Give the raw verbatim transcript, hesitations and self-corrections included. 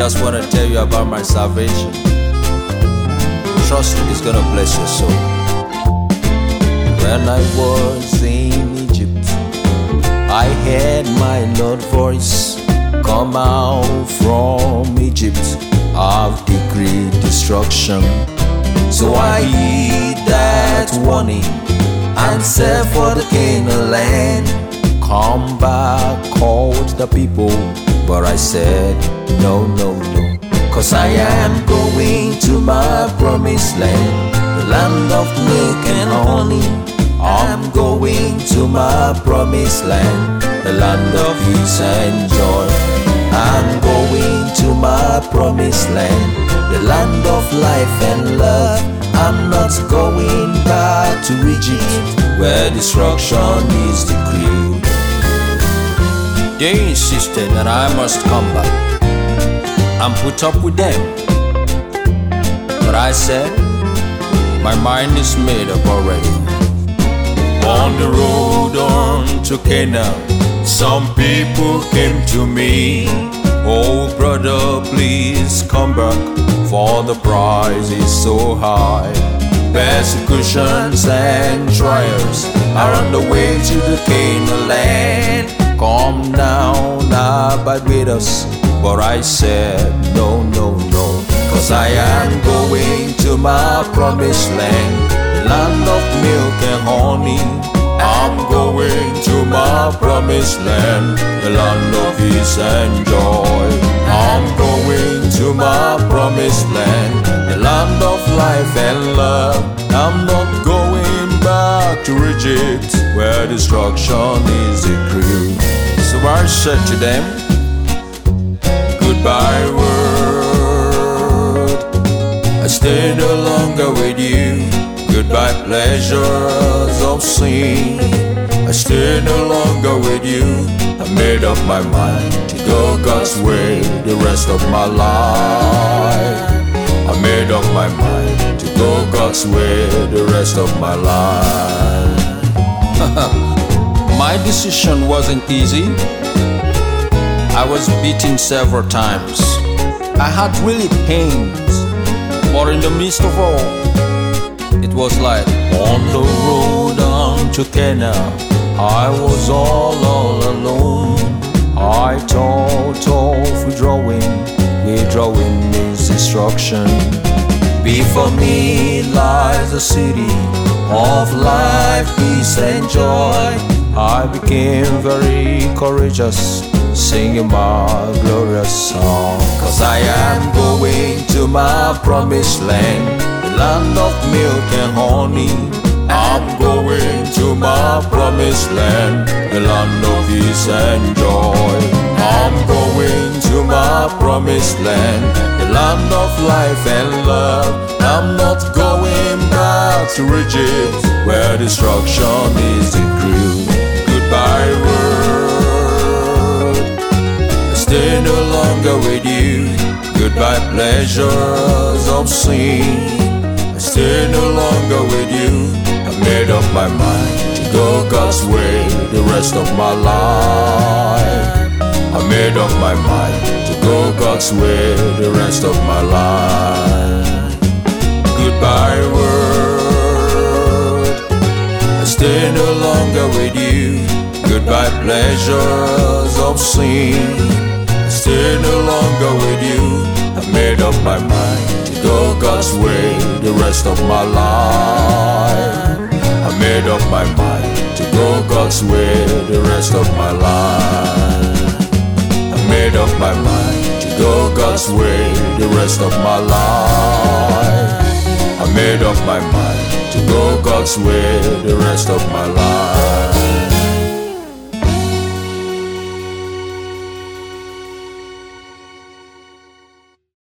just want to tell you about my salvation. Trust me, it's gonna bless your soul. When I was in Egypt, I heard my Lord's voice. Come out from Egypt, I've decreed destruction. So I heed that warning and set for the Canaan land. Come back, called the people, but I said no, no, no. Cause I am going to my promised land, the land of milk and honey. I'm going to my promised land, the land of peace and joy. I'm going to my promised land, the land of life and love. I'm not going back to Egypt, where destruction is decreed. They insisted that I must come back and put up with them, but I said, my mind is made up already. On the road on to Canaan, some people came to me. Oh brother, please come back, for the price is so high. Persecutions and trials are on the way to the Canaan land. Come down, abide with us. But I said no, no, no. Cause I am going to my promised land, the land of milk and honey. I'm going to my promised land, the land of peace and joy. I'm going to my promised land, the land of life and love. I'm not going back to Egypt, where destruction is decreed. So I said to them, goodbye world, I stay no longer with you. Goodbye pleasures of sin, I stay no longer with you. I made up my mind to go God's way the rest of my life. I made up my mind to go God's way the rest of my life. My decision wasn't easy. I was beaten several times. I had really pains, but in the midst of all, it was like on the road on to Canaan, I was all, all alone. I thought of withdrawing, withdrawing means destruction. Before me lies the city of life, peace and joy. I became very courageous, singing my glorious song. Cause I am going to my promised land, the land of milk and honey. I'm going to my promised land, the land of peace and joy. I'm going to my promised land, the land of life and love. I'm not going back to Egypt, where destruction is decreed. Goodbye world, I stay no longer with you. Goodbye pleasures of sin, I stay no longer with you. I made up my mind to go God's way the rest of my life. I made up my mind to go God's way the rest of my life. Goodbye world, I stay no longer with you. Goodbye pleasures of sin, I stay no longer with you. I made up my mind to go God's way the rest of my life. I made up my mind to go God's way the rest of my life. I made up my mind to go God's way the rest of my life. I made up my mind to go God's way the rest of my life.